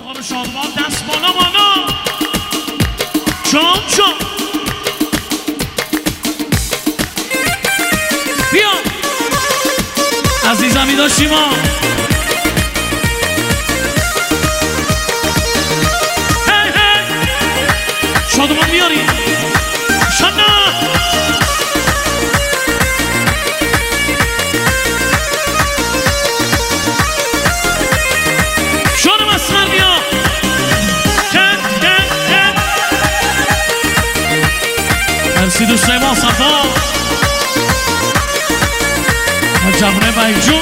افتخار شادمان دست بالا بالا جام جام بیا عزیزمی داشتیم ها هی هی شادمان بیاری شانا شانم اسمر بیا مرسی دوستای ما صفا جبره بیجون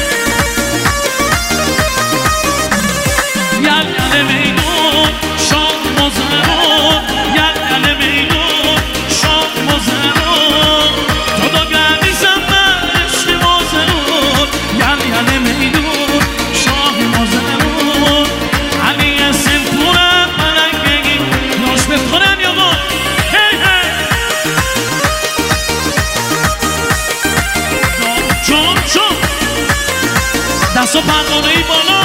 یل میدون شاد مزرون یل میدون شاد مزرون تو دا گردیزم عشق مزرون یل میدون شاه مزرون علی اسم پورم ملنگی ناش بخورم یا با هی هی جام جام دست و پروانه ای بالا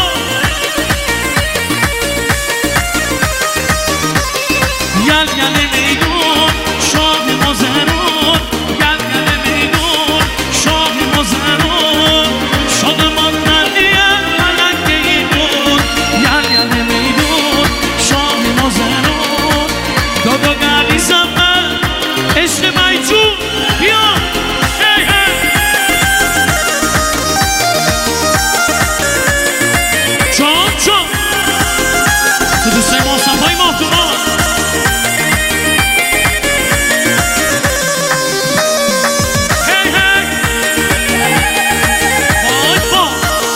یل میدون شاه مزرون یل میدون شاه مزرون شادمان نریم ملنگی بود یل میدون شاه مزرون دادا گردیزم من عشق بیجون بیا هی هی جام جام تو دوستای ما صفای محتومان هی هی وای با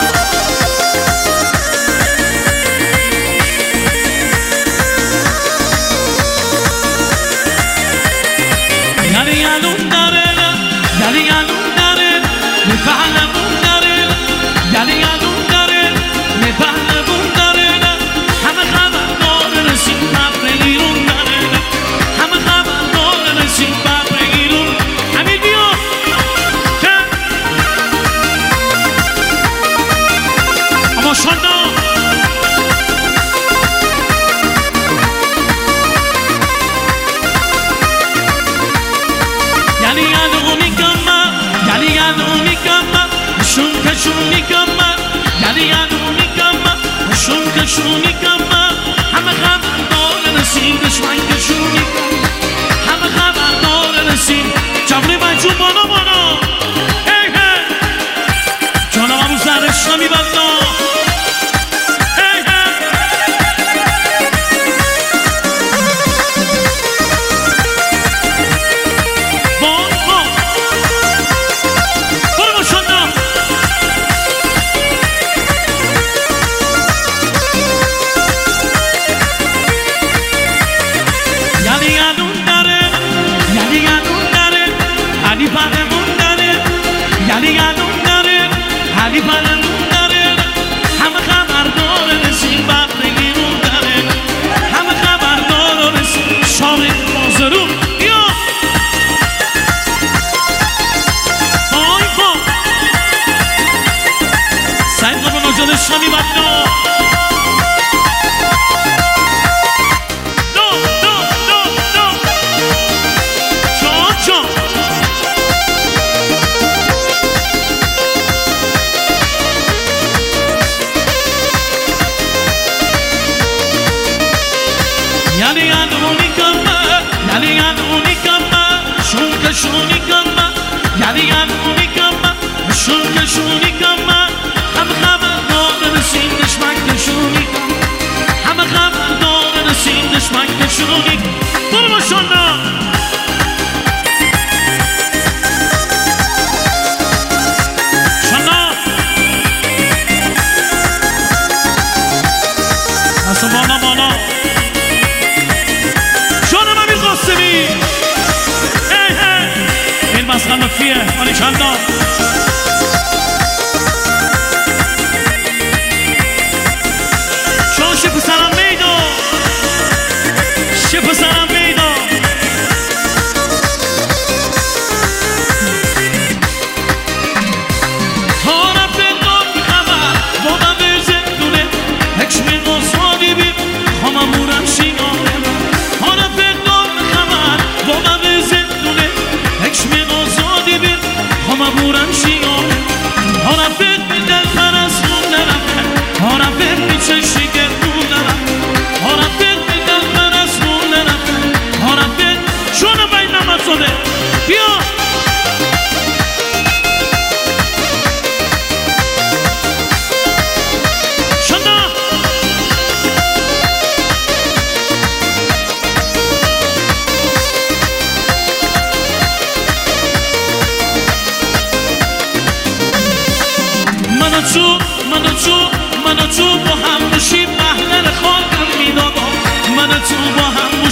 یلی یلون داره یلی یلون داره میفهمون داره یلی یلون داره میفهمون داره همه خبردار رسید ببر ایرون داره همه خبردار رسید ببر ایرون امیر بیا که اما شانا یلی یلونی کما یلی یلونی کما شون کشونی کما یلی یلونی کما شون کشونی کما همه خبردار رسید دشمن کشونی کما همه خبردار رسید جبری بجون بالا بالا هی هی جانم همون زرش نمیبندا هی هی وای وای برو با شانا یلی یلون داره یلی یلون داره علی پرمون داره یلی یلون داره علی پرمون داره همه خبردار رسید ببر ایرون داره همه خبردار رسید شاه مزرون بیا وای وای سعید قبل نجات شامی بنا یلی یلونی کما یلی یلونی کما شون کشونی کما یلی یلونی کما شون کشونی کما همه خبردار رسید دشمن کشونی کما همه خبردار رسید دشمن کشونی برو با شانا شانا دست بالا بالا شانم امیر قاسمی هی هی این مسخن مفیه مالی چندا شان شپ سرم میدا شپ سرم میدا ها رفت دار بخبر بودم به زندونه حکم قصادی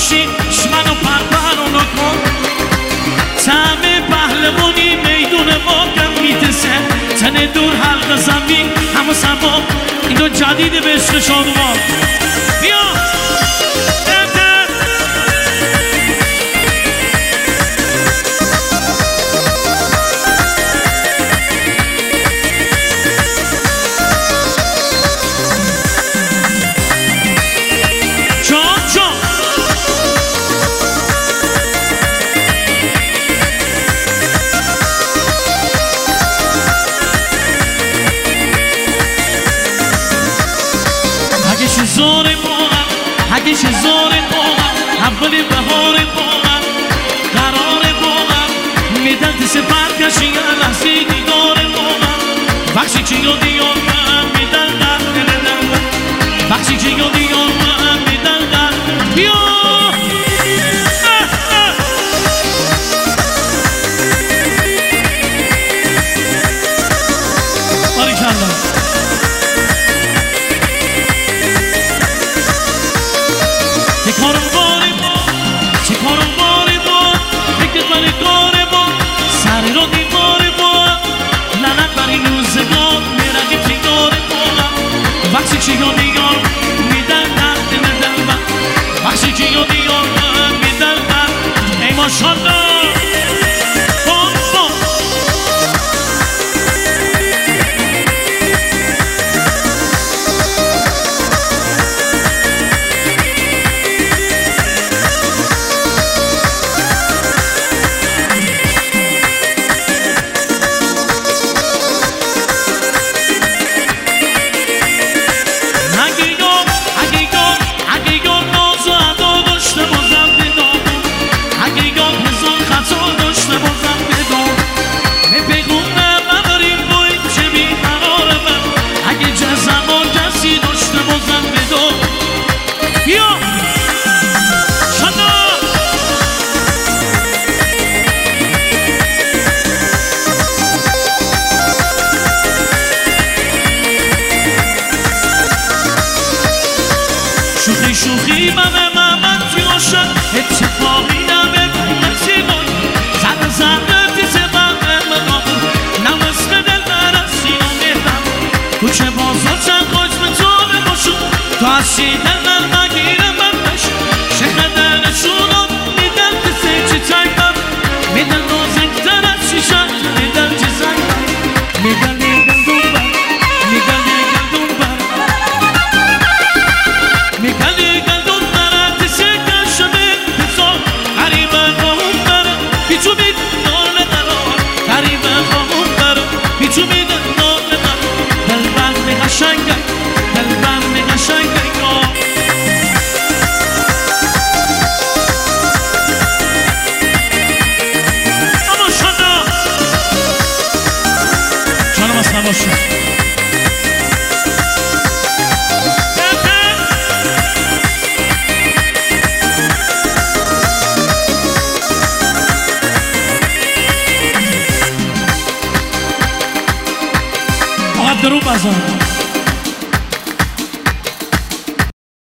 باشی منو پرپرونو کن تعم پهلوانی میدون واقع میتسه تن دور حلق زمین همه سبا اینو جدید به عشق شادوان بیا اگه شزار باهم اول بهار باهم قرار باهم میدن دست برگشی لحظه دیدار باهم بخشی که یادی آمم میدن قرد ندن بخشی که یادی آمم میدن قرد بیا باریکالله بخشی که یادی یارم میدن درد ندن بخشی که یادی یارم میدن درد ای ماشالله شوخی من تیوشن اتفاقی نبگم نسیگون زن زن دیزه من نمسک دل برسیون میدم تو چه بازار چند خوش به طور باشون تو از شیدن من نگیرم من بشون شکر دلشونم میدن دیزه چی تایمم میدن نازکتر از شیشن میدن چی زنگم میدن دنبر میدن دنبر میدن تو میدن نام من دلبند قشنگه دلبند قشنگه اما شانا جانم از نباشه درو بازار